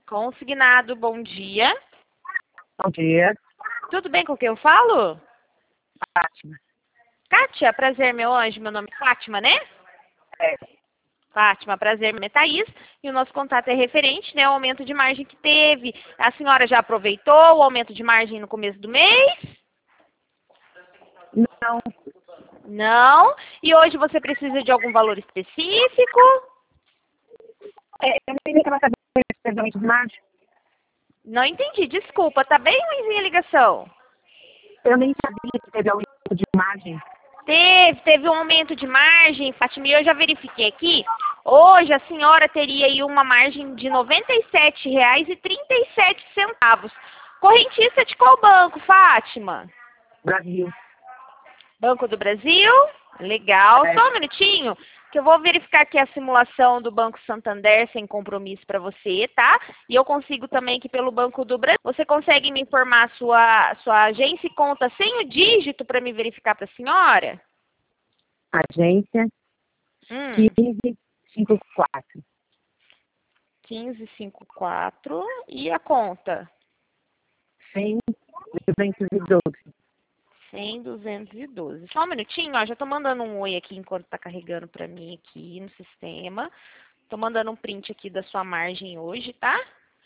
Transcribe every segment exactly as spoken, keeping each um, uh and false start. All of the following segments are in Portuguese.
Consignado, bom dia. Bom dia, Tudo bem com quem eu falo? Fátima. Kátia, prazer, meu anjo. Meu nome é Fátima, né? É, Fátima, prazer, meu nome é Thaís. E o nosso contato é referente, né, ao aumento de margem que teve. A senhora já aproveitou o aumento de margem no começo do mês? não, Não. E hoje você precisa de algum valor específico? é, eu não entendi que ela sabia especialmente de margem. Não entendi, desculpa. Tá bem ruimzinha a ligação? Eu nem sabia que teve aumento de margem. Teve, teve um aumento de margem, Fátima, e eu já verifiquei aqui. Hoje a senhora teria aí uma margem de noventa e sete reais e trinta e sete centavos. Correntista de qual banco, Fátima? Brasil. Banco do Brasil? Legal. É, Só um minutinho, que eu vou verificar aqui a simulação do Banco Santander sem compromisso para você, tá? E eu consigo também aqui pelo Banco do Brasil. Você consegue me informar a sua, sua agência e conta sem o dígito para me verificar para a senhora? agência Hum, quinze cinquenta e quatro. quinze cinquenta e quatro. E a conta? cem duzentos e doze. cem, duzentos e doze. Só um minutinho, ó. Já tô mandando um oi aqui enquanto tá carregando para mim aqui no sistema. Tô mandando um print aqui da sua margem hoje, tá?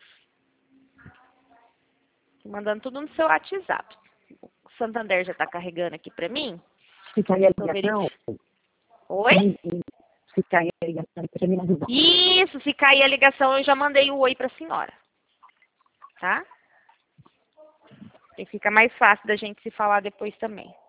Tô mandando tudo no seu WhatsApp. O Santander já tá carregando aqui para mim. Se cair a Tô ligação, verificando. Oi? me- se cair a ligação, você me avisar. Isso, se cair a ligação, eu já mandei o oi pra senhora. Tá? E fica mais fácil da gente se falar depois também.